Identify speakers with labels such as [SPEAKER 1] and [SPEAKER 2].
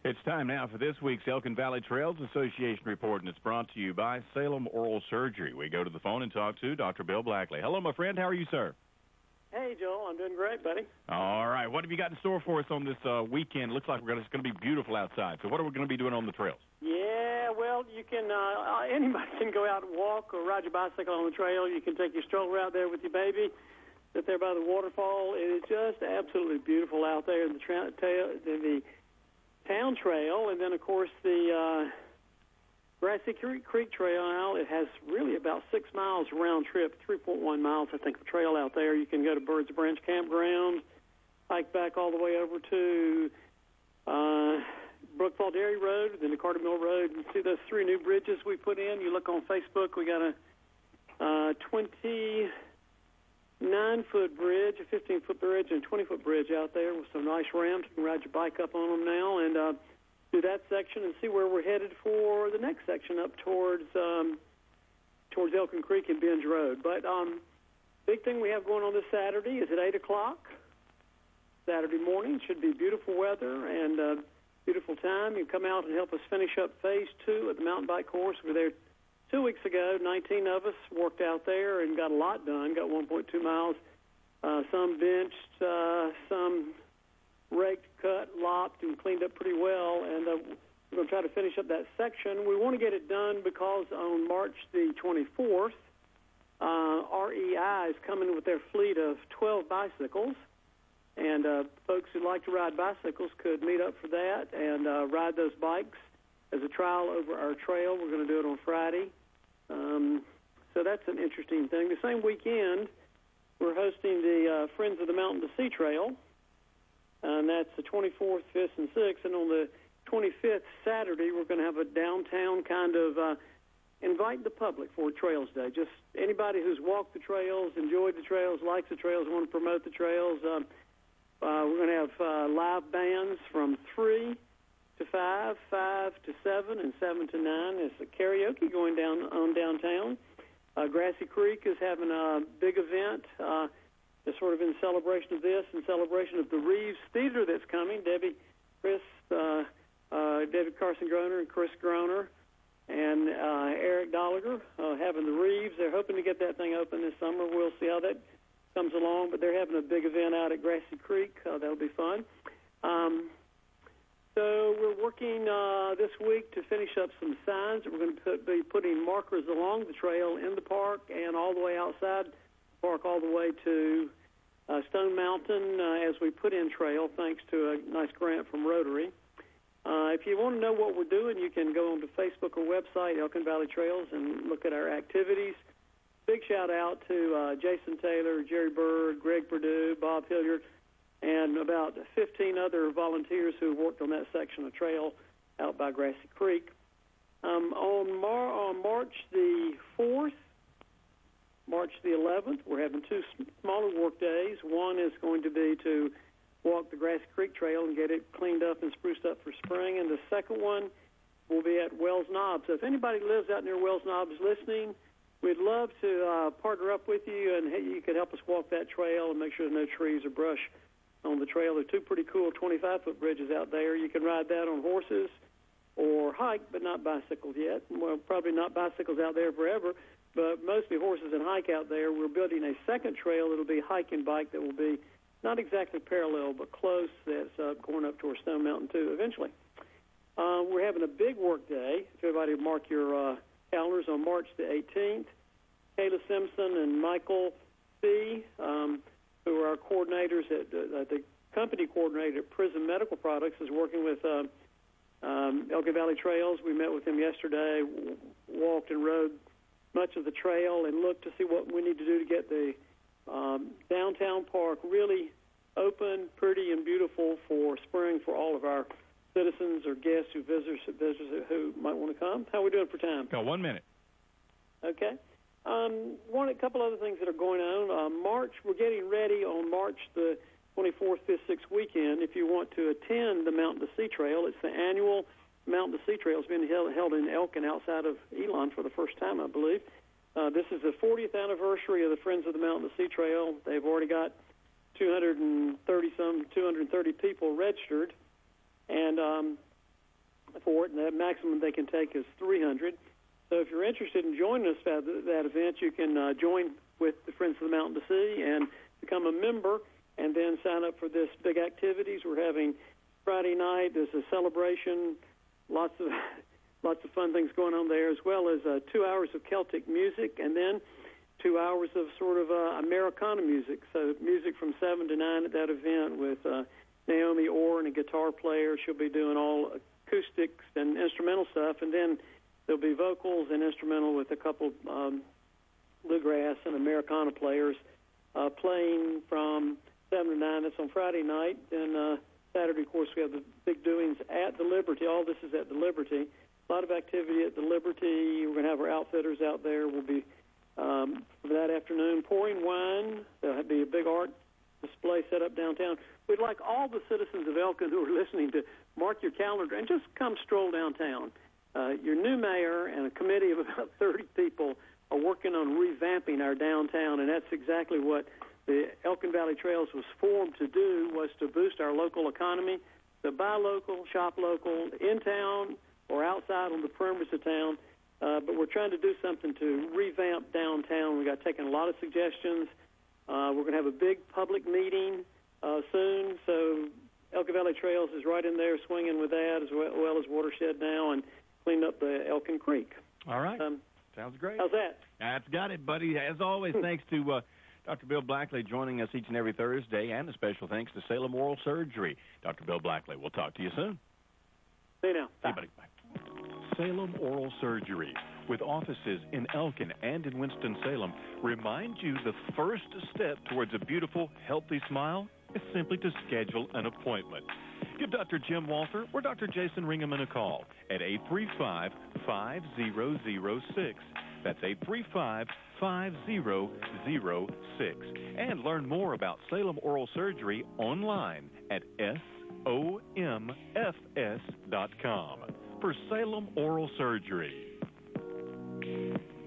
[SPEAKER 1] It's time now for this week's Elkin Valley Trails Association report, and it's brought to you by Salem Oral Surgery. We go to the phone and talk to Dr. Bill Blackley. Hello, my friend. How are you, sir?
[SPEAKER 2] Hey, Joel. I'm doing great, buddy.
[SPEAKER 1] All right. What have you got in store for us on this weekend? It looks like it's going to be beautiful outside. So what are we going to be doing on the trails?
[SPEAKER 2] Yeah, well, you can, anybody can go out and walk or ride your bicycle on the trail. You can take your stroller out there with your baby, sit there by the waterfall. It is just absolutely beautiful out there in the town trail. And then, of course, the Grassy Creek Trail. Now, it has really about 6 miles round trip, 3.1 miles, I think, the trail out there. You can go to Birds Branch Campground, hike back all the way over to Brookfall Dairy Road, then the Carter Mill Road, and see those 3 new bridges we put in. You look on Facebook, we got a 29-foot bridge, a 15-foot bridge, and a 20-foot bridge out there with some nice ramps. You can ride your bike up on them now and do that section and see where we're headed for the next section up towards Elkin Creek and Benj Road. But big thing we have going on this Saturday is at 8 o'clock. Saturday morning. Should be beautiful weather and beautiful time. You come out and help us finish up Phase 2 of the mountain bike course. We were there 2 weeks ago. 19 of us worked out there and got a lot done. Got 1.2 miles. Some benched, some raked, cut, lopped, and cleaned up pretty well. And we're going to try to finish up that section. We want to get it done because on March the 24th, REI is coming with their fleet of 12 bicycles. And folks who like to ride bicycles could meet up for that and ride those bikes as a trial over our trail. We're going to do it on Friday. So that's an interesting thing. The same weekend, we're hosting the Friends of the Mountain to Sea Trail. And that's the 24th, 5th, and 6th. And on the 25th, Saturday, we're going to have a downtown kind of invite the public for Trails Day. Just anybody who's walked the trails, enjoyed the trails, likes the trails, want to promote the trails. We're going to have live bands from 3 to 5, 5 to 7, and 7 to 9. There's a karaoke going on downtown. Grassy Creek is having a big event. It's sort of in celebration of this, in celebration of the Reeves Theater that's coming. David Carson Groner and Chris Groner and Eric Dolliger having the Reeves. They're hoping to get that thing open this summer. We'll see how that comes along, but they're having a big event out at Grassy Creek. That'll be fun. So we're working this week to finish up some signs. We're going to be putting markers along the trail in the park and all the way outside the park, all the way to Stone Mountain as we put in trail, thanks to a nice grant from Rotary. If you want to know what we're doing, you can go onto Facebook or website, Elkin Valley Trails, and look at our activities. Big shout-out to Jason Taylor, Jerry Bird, Greg Perdue, Bob Hilliard, and about 15 other volunteers who worked on that section of trail out by Grassy Creek. On March the 4th, March the 11th, we're having 2 smaller work days. One is going to be to walk the Grassy Creek Trail and get it cleaned up and spruced up for spring. And the second one will be at Wells Knob. So if anybody lives out near Wells Knob is listening, we'd love to partner up with you, and you could help us walk that trail and make sure there's no trees or brush on the trail. There are 2 pretty cool 25-foot bridges out there. You can ride that on horses or hike, but not bicycles yet. Well, probably not bicycles out there forever, but mostly horses and hike out there. We're building a second trail. It'll be hike and bike that will be not exactly parallel, but close. That's going up towards Stone Mountain, too, eventually. We're having a big work day. If everybody mark your calendars on March the 18th. Kayla Simpson and Michael C., who are our coordinators at the company coordinator at Prism Medical Products, is working with Elkin Valley Trails. We met with him yesterday, walked and rode much of the trail, and looked to see what we need to do to get the downtown park really open, pretty, and beautiful for spring for all of our citizens or guests who visitors who might want to come. How are we doing for time?
[SPEAKER 1] Got 1 minute.
[SPEAKER 2] Okay. A couple other things that are going on. March, we're getting ready on March the 24th, 5th, 6th weekend. If you want to attend the Mountain to Sea Trail, it's the annual Mountain to Sea Trail. It's been held in Elkin outside of Elon for the first time, I believe. This is the 40th anniversary of the Friends of the Mountain to Sea Trail. They've already got 230 people registered. And for it, and the maximum they can take is 300. So if you're interested in joining us at that event, you can join with the Friends of the Mountain to Sea and become a member, and then sign up for this big activities. We're having Friday night. There's a celebration, lots of fun things going on there, as well as 2 hours of Celtic music, and then 2 hours of sort of Americana music. So music from 7 to 9 at that event with Naomi Orr and a guitar player. She'll be doing all acoustics and instrumental stuff, and then there'll be vocals and instrumental with a couple bluegrass and Americana players playing from 7 to 9. That's on Friday night. And Saturday, of course, we have the big doings at the Liberty. All this is at the Liberty. A lot of activity at the Liberty. We're going to have our outfitters out there. We'll be, for that afternoon, pouring wine. There'll be a big art display set up downtown. We'd like all the citizens of Elkin who are listening to mark your calendar and just come stroll downtown. Your new mayor and a committee of about 30 people are working on revamping our downtown, and that's exactly what the Elkin Valley Trails was formed to do, was to boost our local economy, to buy local, shop local, in town or outside on the perimeters of town. But we're trying to do something to revamp downtown. We got taken a lot of suggestions. We're going to have a big public meeting soon, so Elkin Valley Trails is right in there swinging with that, as well as Watershed Now, and clean up the Elkin Creek.
[SPEAKER 1] All right. Sounds great.
[SPEAKER 2] How's that?
[SPEAKER 1] That's got it, buddy. As always, thanks to Dr. Bill Blackley joining us each and every Thursday, and a special thanks to Salem Oral Surgery. Dr. Bill Blackley, we'll talk to you soon.
[SPEAKER 2] See you now.
[SPEAKER 1] See you, buddy. Bye. Salem Oral Surgery, with offices in Elkin and in Winston-Salem, remind you the first step towards a beautiful, healthy smile is simply to schedule an appointment. Give Dr. Jim Walter or Dr. Jason Ringeman a call at 835-5006. That's 835-5006. And learn more about Salem Oral Surgery online at somfs.com. For Salem Oral Surgery.